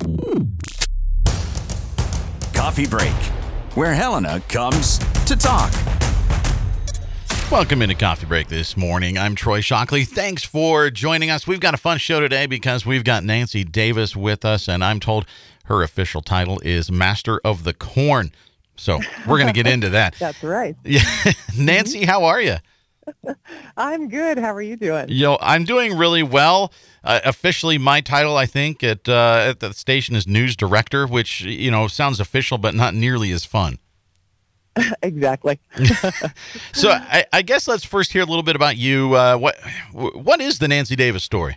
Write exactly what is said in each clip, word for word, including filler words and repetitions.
Coffee Break, where Helena comes to talk. Welcome into Coffee Break this morning. I'm Troy Shockley. Thanks for joining us. We've got a fun show today because we've got Nancy Davis with us, and I'm told her official title is Master of the Corn. So we're going to get into that. That's right. Yeah. Nancy, how are you? I'm good. How are you doing? Yo, I'm doing really well. Uh, officially, my title, I think, at uh, at the station is news director, which, you know, sounds official, but not nearly as fun. Exactly. So I, I guess let's first hear a little bit about you. Uh, what What is the Nancy Davis story?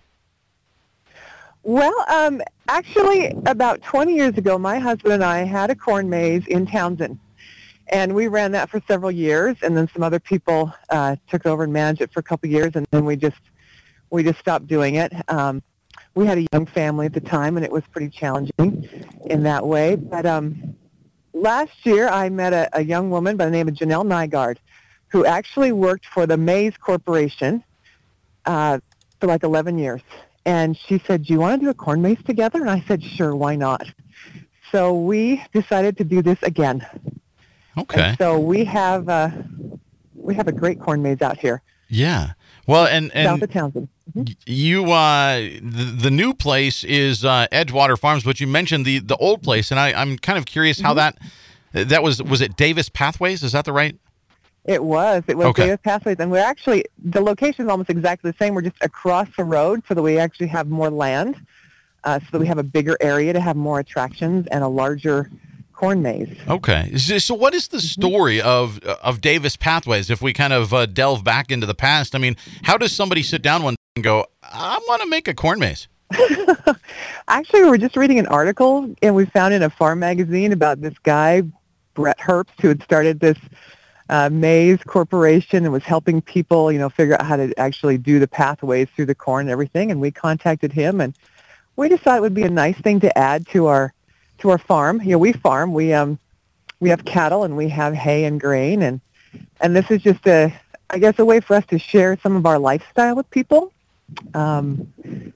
Well, um, actually, about twenty years ago, my husband and I had a corn maze in Townsend. And we ran that for several years, and then some other people uh, took over and managed it for a couple of years, and then we just we just stopped doing it. Um, we had a young family at the time, and it was pretty challenging in that way. But um, last year, I met a, a young woman by the name of Janelle Nygaard, who actually worked for the Maze Corporation uh, for like eleven years. And she said, "Do you want to do a corn maze together?" And I said, "Sure, why not?" So we decided to do this again. Okay. And so we have uh, we have a great corn maze out here. Yeah. Well, and, and south of Townsend. Mm-hmm. You uh, the, the new place is uh, Edgewater Farms, but you mentioned the, the old place, and I, I'm kind of curious how mm-hmm. that that was. Was it Davis Pathways? Is that the right? It was. It was okay. Davis Pathways, and we're actually the location is almost exactly the same. We're just across the road, so that we actually have more land, uh, so that we have a bigger area to have more attractions and a larger corn maze. Okay. So what is the story of of Davis Pathways? If we kind of uh, delve back into the past, I mean, how does somebody sit down one day and go, I want to make a corn maze? Actually, we were just reading an article, and we found in a farm magazine about this guy, Brett Herbst, who had started this uh, maze corporation and was helping people, you know, figure out how to actually do the pathways through the corn and everything. And we contacted him, and we just thought it would be a nice thing to add to our to our farm. You know, we farm. We um we have cattle and we have hay and grain, and and this is just a I guess a way for us to share some of our lifestyle with people. Um,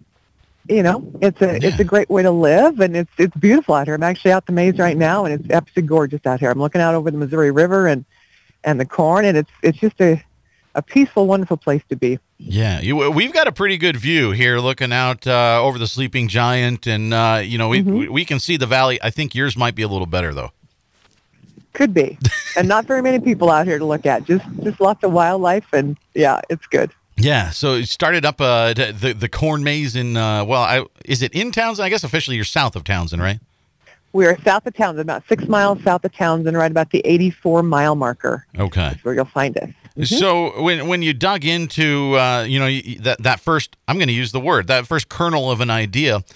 you know, it's a yeah. it's a great way to live, and it's it's beautiful out here. I'm actually out the maze right now, and it's absolutely gorgeous out here. I'm looking out over the Missouri River and and the corn, and it's it's just a a peaceful, wonderful place to be. Yeah, you, we've got a pretty good view here looking out uh, over the Sleeping Giant, and, uh, you know, we, mm-hmm. we we can see the valley. I think yours might be a little better, though. Could be. And not very many people out here to look at. Just just lots of wildlife, and, yeah, it's good. Yeah, so it started up uh, the, the corn maze in, uh, well, I, is it in Townsend? I guess officially you're south of Townsend, right? We're south of Townsend, about six miles south of Townsend, right about the eighty-four mile marker. Okay. That's where you'll find us. Mm-hmm. So when when you dug into uh, you know that that first, I'm going to use the word, that first kernel of an idea. Um,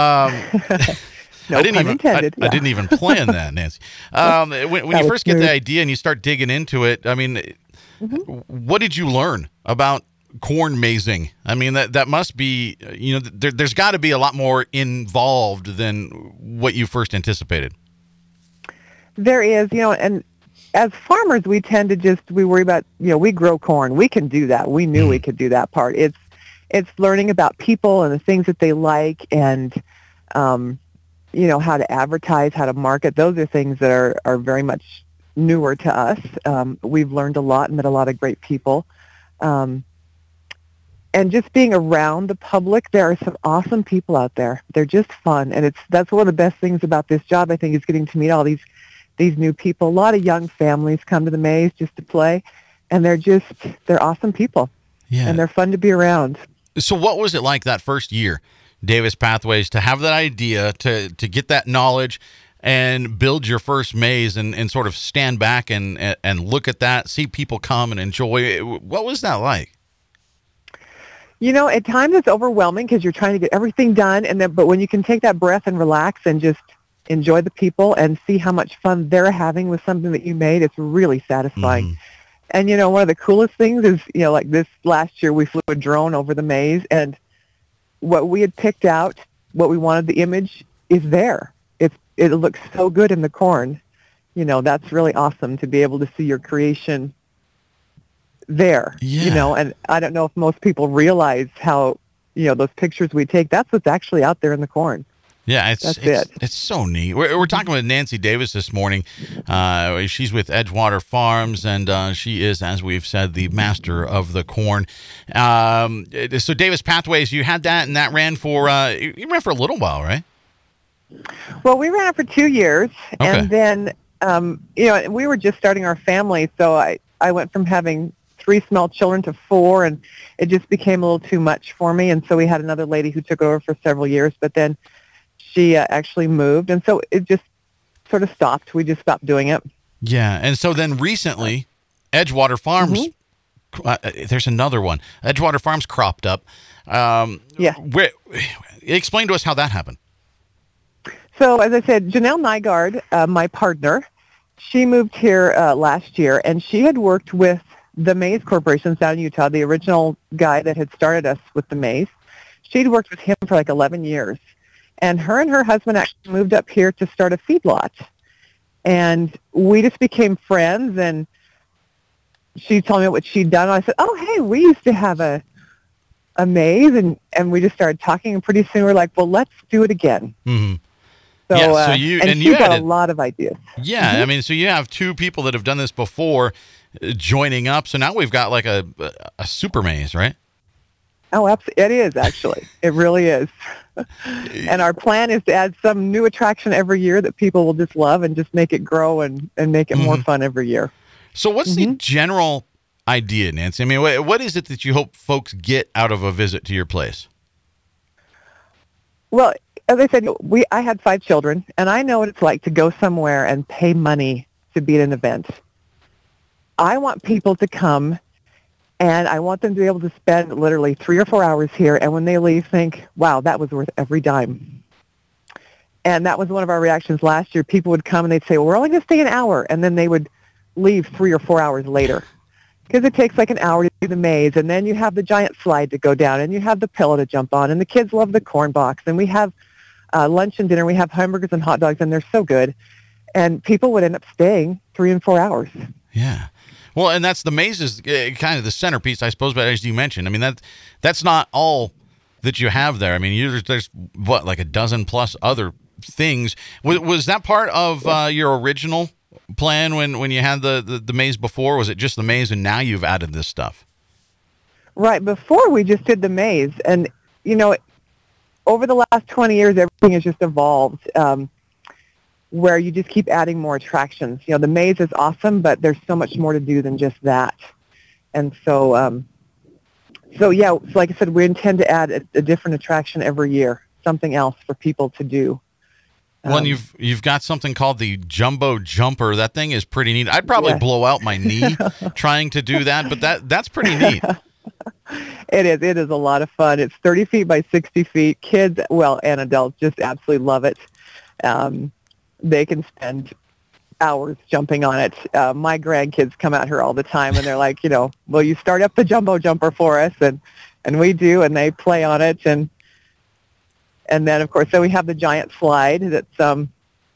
no I didn't pun even intended. I, Yeah. I didn't even plan that, Nancy. Um, when when you first get the idea and you start digging into it, I mean, mm-hmm. what did you learn about corn mazing? I mean, that that must be, you know, there, there's got to be a lot more involved than what you first anticipated. There is, you know, and as farmers, we tend to just, we worry about, you know, we grow corn. We can do that. We knew mm. we could do that part. It's it's learning about people and the things that they like, and, um, you know, how to advertise, how to market. Those are things that are, are very much newer to us. Um, we've learned a lot and met a lot of great people. Um, and just being around the public, there are some awesome people out there. They're just fun. And it's that's one of the best things about this job, I think, is getting to meet all these these new people. A lot of young families come to the maze just to play, and they're just, they're awesome people. Yeah. And they're fun to be around. So what was it like that first year, Davis Pathways, to have that idea, to to get that knowledge and build your first maze, and, and sort of stand back and, and, and look at that, see people come and enjoy it? What was that like? You know, at times it's overwhelming because you're trying to get everything done, and then, but when you can take that breath and relax and just enjoy the people and see how much fun they're having with something that you made, it's really satisfying. Mm-hmm. And, you know, one of the coolest things is, you know, like this last year we flew a drone over the maze, and what we had picked out, what we wanted the image, is there. It's, it looks so good in the corn. You know, that's really awesome to be able to see your creation there. Yeah. You know, and I don't know if most people realize how, you know, those pictures we take, that's what's actually out there in the corn. Yeah, it's That's it's, it. it's so neat. We're, we're talking with Nancy Davis this morning. Uh, she's with Edgewater Farms, and uh, she is, as we've said, the master of the corn. Um, so Davis Pathways, you had that, and that ran for uh, you ran for a little while, right? Well, we ran it for two years, Okay. and then um, you know we were just starting our family, so I I went from having three small children to four, and it just became a little too much for me, and so we had another lady who took over for several years, but then she uh, actually moved, and so it just sort of stopped. We just stopped doing it. Yeah, and so then recently, Edgewater Farms, Mm-hmm. uh, there's another one. Edgewater Farms cropped up. Um, Yeah. Where, explain to us how that happened. So, as I said, Janelle Nygaard, uh, my partner, she moved here uh, last year, and she had worked with the Maize Corporation down in Utah, the original guy that had started us with the maize. She'd worked with him for like eleven years. And her and her husband actually moved up here to start a feedlot. And we just became friends, and she told me what she'd done. And I said, oh, hey, we used to have a a maize, and, and we just started talking, and pretty soon we're like, well, let's do it again. Mm-hmm. So, Yeah, so uh, you- and, and she you got had a a- lot of ideas. Yeah, I mean, so you have two people that have done this before uh, joining up. So now we've got like a a super maze, right? Oh, absolutely. It is, actually. It really is. And our plan is to add some new attraction every year that people will just love and just make it grow and, and make it more Mhm. fun every year. So what's the general idea, Nancy? I mean, wha- what is it that you hope folks get out of a visit to your place? Well, as I said, we I had five children, and I know what it's like to go somewhere and pay money to be at an event. I want people to come, and I want them to be able to spend literally three or four hours here, and when they leave, think, wow, that was worth every dime. And that was one of our reactions last year. People would come, and they'd say, well, we're only going to stay an hour, and then they would leave three or four hours later. Because it takes like an hour to do the maze, and then you have the giant slide to go down, and you have the pillow to jump on, and the kids love the corn box, and we have uh, lunch and dinner. We have hamburgers and hot dogs, and they're so good. And people would end up staying three and four hours. Yeah. Well, and that's the maze is uh, kind of the centerpiece, I suppose. But as you mentioned, I mean, that that's not all that you have there. I mean, you, there's, what, like a dozen plus other things. Was, was that part of uh, your original plan when, when you had the, the, the maze before? Was it just the maze and now you've added this stuff? Right. Before we just did the maze. And, you know, over the last twenty years, everything has just evolved um, where you just keep adding more attractions. You know, the maze is awesome, but there's so much more to do than just that. And so, um, so yeah, so like I said, we intend to add a, a different attraction every year, something else for people to do. Well, and Um, you've you've got something called the Jumbo Jumper. That thing is pretty neat. I'd probably Yes. blow out my knee trying to do that, but that that's pretty neat. It is. It is a lot of fun. It's thirty feet by sixty feet. Kids, well, and adults just absolutely love it. Um, they can spend hours jumping on it. Uh, my grandkids come out here all the time, and they're like, you know, will you start up the Jumbo Jumper for us? And and we do, and they play on it. And and then, of course, so we have the giant slide that's, um,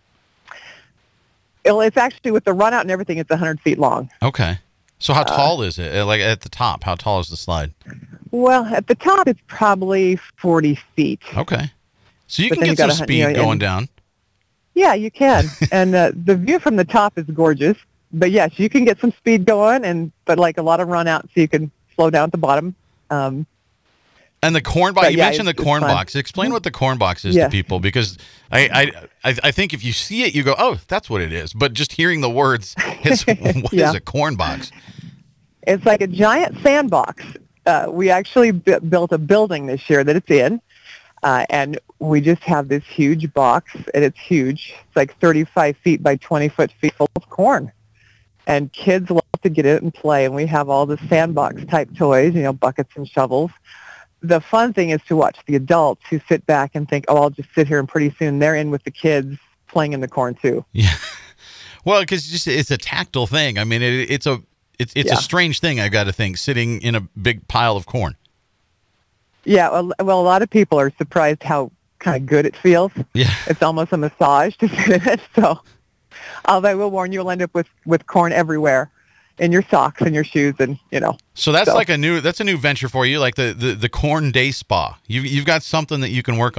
it, it's actually with the run out and everything, it's one hundred feet long. Okay. So how tall is it? Uh, Like at the top, how tall is the slide? Well, at the top, it's probably forty feet. Okay. So you But can then get you gotta some hunt- speed you know, going and- down. Yeah, you can. And uh, the view from the top is gorgeous. But yes, you can get some speed going, and but like a lot of run out, so you can slow down at the bottom. Um, And the corn box, But you yeah, mentioned the it's- it's corn fun. box. Explain what the corn box is Yes. to people, because I, I I I think if you see it, you go, oh, that's what it is. But just hearing the words, it's, what is Yeah. a corn box? It's like a giant sandbox. Uh, we actually b- built a building this year that it's in, uh, and we just have this huge box, and it's huge. It's like thirty-five feet by twenty foot feet full of corn. And kids love to get in it and play, and we have all the sandbox type toys, you know, buckets and shovels. The fun thing is to watch the adults who sit back and think, oh, I'll just sit here, and pretty soon they're in with the kids playing in the corn too. Yeah. Well, because just it's a tactile thing. I mean, it, it's a it's it's Yeah. a strange thing. I got to think, sitting in a big pile of corn. Yeah, well, well, a lot of people are surprised how kind of good it feels. Yeah. It's almost a massage to sit in it. So, although I will warn you, you'll end up with, with corn everywhere in your socks and your shoes, and you know. So that's So- like a new that's a new venture for you, like the, the, the corn day spa. You you've got something that you can work on there.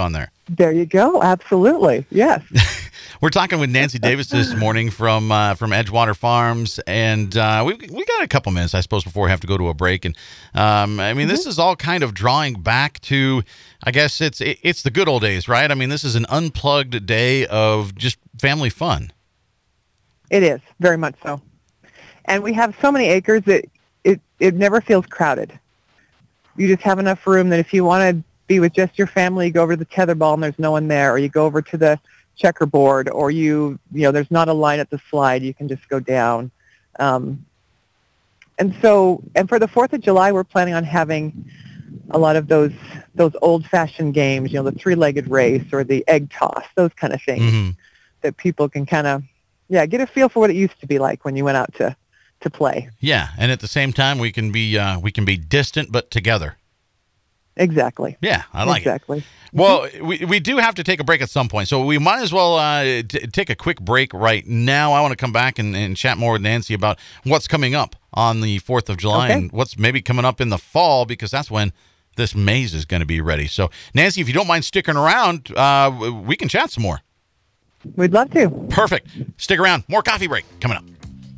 There you go. Absolutely. Yes. We're talking with Nancy Davis this morning from uh, from Edgewater Farms, and uh, we we got a couple minutes, I suppose, before we have to go to a break. And um, I mean, mm-hmm. this is all kind of drawing back to, I guess it's it's the good old days, right? I mean, this is an unplugged day of just family fun. It is very much so, and we have so many acres that it it never feels crowded. You just have enough room that if you want to be with just your family, you go over to the tetherball and there's no one there, or you go over to the checkerboard, or you you know there's not a line at the slide, you can just go down. Um, and so and for the fourth of July, we're planning on having a lot of those those old-fashioned games, you know, the three-legged race or the egg toss, those kind of things mm-hmm. that people can kind of yeah get a feel for what it used to be like when you went out to to play. Yeah, and at the same time we can be uh, we can be distant but together. Exactly. Yeah, I like exactly. it. Well, we we do have to take a break at some point, so we might as well uh, t- take a quick break right now. I want to come back and, and chat more with Nancy about what's coming up on the fourth of July okay. and what's maybe coming up in the fall, because that's when this maze is going to be ready. So, Nancy, if you don't mind sticking around, uh, we can chat some more. We'd love to. Perfect. Stick around. More coffee break coming up.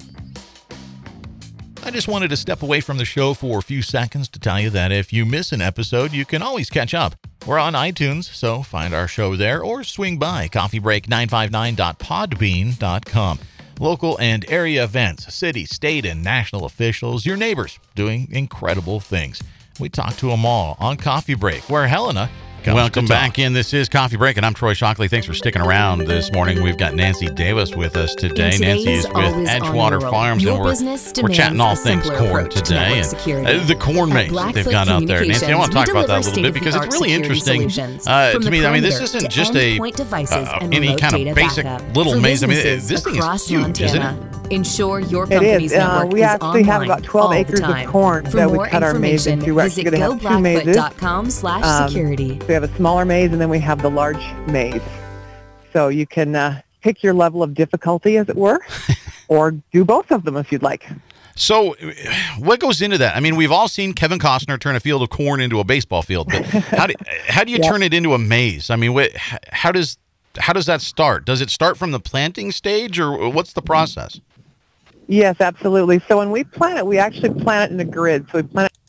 I just wanted to step away from the show for a few seconds to tell you that if you miss an episode, you can always catch up. We're on iTunes, so find our show there or swing by coffee break nine five nine dot podbean dot com. Local and area events, city, state, and national officials, your neighbors doing incredible things. We talk to them all on Coffee Break, where Helena comes Welcome back in. This is Coffee Break, and I'm Troy Shockley. Thanks for sticking around this morning. We've got Nancy Davis with us today. Nancy is with Edgewater Farms, and we're, we're chatting all things corn today. And uh, the corn maze they've got out there. Nancy, I want to talk about that a little bit because it's really interesting uh, to me. I mean, this isn't just a uh, any kind of basic little maze. I mean, this thing is huge, isn't it? Ensure your company's it is. network Uh, we is actually have about twelve acres of corn For that we more cut our maze into. We're actually visit going to have two mazes. goblackfoot.com slash security. Um, so we have a smaller maze, and then we have the large maze. So you can uh, pick your level of difficulty, as it were, or do both of them if you'd like. So what goes into that? I mean, we've all seen Kevin Costner turn a field of corn into a baseball field, but how do, how do you yep. turn it into a maze? I mean, what, how does how does that start? Does it start from the planting stage, or what's the process? Yes, absolutely. So when we plant it, we actually plant it in a grid. So we plant it.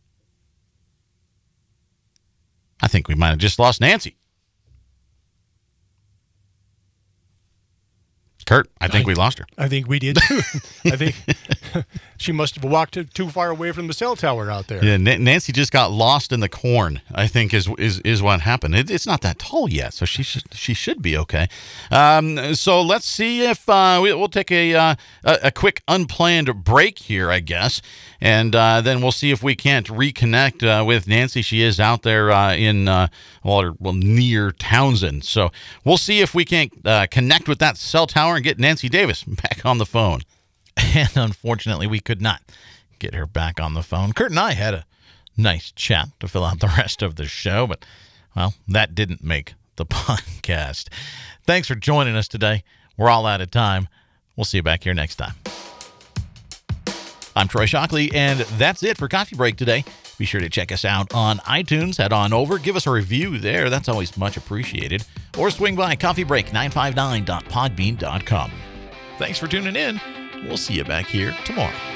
I think we might have just lost Nancy. Kurt, I think I, we lost her. I think we did too. I think she must have walked too far away from the cell tower out there. Yeah, N- Nancy just got lost in the corn, I think is is, is what happened. It, it's not that tall yet, so she should she should be okay. Um, so let's see if uh, we, we'll take a, uh, a a quick unplanned break here, I guess, and uh, then we'll see if we can't reconnect uh, with Nancy. She is out there uh, in uh, well, well near Townsend, so we'll see if we can't uh, connect with that cell tower and get Nancy Davis back on the phone. And unfortunately, we could not get her back on the phone. Kurt and I had a nice chat to fill out the rest of the show, but, well, that didn't make the podcast. Thanks for joining us today. We're all out of time. We'll see you back here next time. I'm Troy Shockley, and that's it for Coffee Break today. Be sure to check us out on iTunes. Head on over. Give us a review there. That's always much appreciated. Or swing by coffee break nine five nine dot podbean dot com. Thanks for tuning in. We'll see you back here tomorrow.